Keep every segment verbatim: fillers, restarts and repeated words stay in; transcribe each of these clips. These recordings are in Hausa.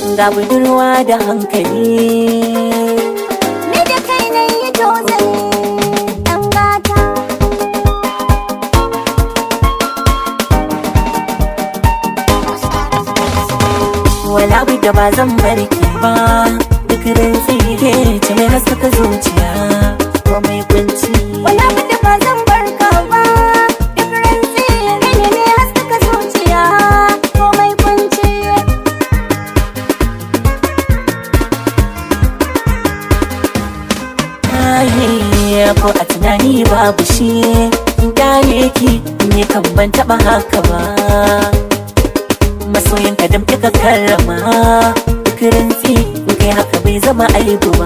ga budurwa da hankali. Ni da kai na yi tozali ɗan gata. Wala abu da ba zan barki ba, duk rantsi ke ce mai haskaka zuciya ko mai kunci. Wala abu da ba zan barka ba, duk rantsi kai ne mai haskaka zuciya ko mai kunci. Ai ko a tunani babu shi, gane ki ne kan ban taɓa haka ba. Masoyinka da ka karrama, duk rantsi in kai haka bai zama aibu ba.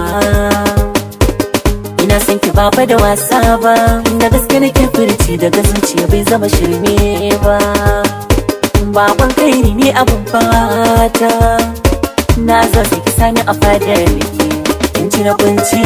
Ina son ki ba fa da wasa ba, da gaske nake furci daga zuciya bai zama shirme ba. Bakon kairi ne abun fata, na zo sai ki sani a fadar ki in ci na kunci.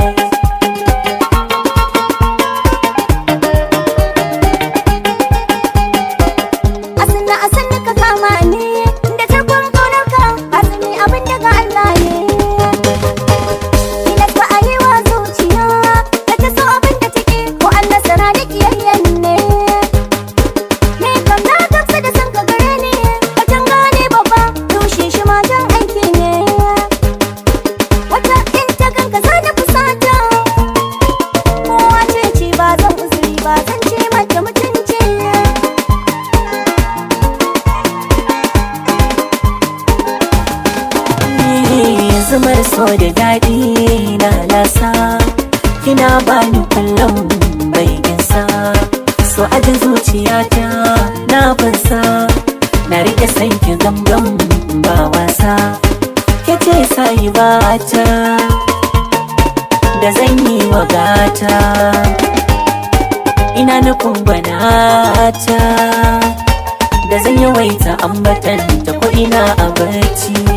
Zumar so da daɗi na lasa, kina bani kullum bai ginsa. So ajin zuciyata na fansa, na rike sanki gamgam ba wasa. Kece sai bata da zan yi wa gata, ina nufin banata da zan yawaita ambatanta ko ina a barci.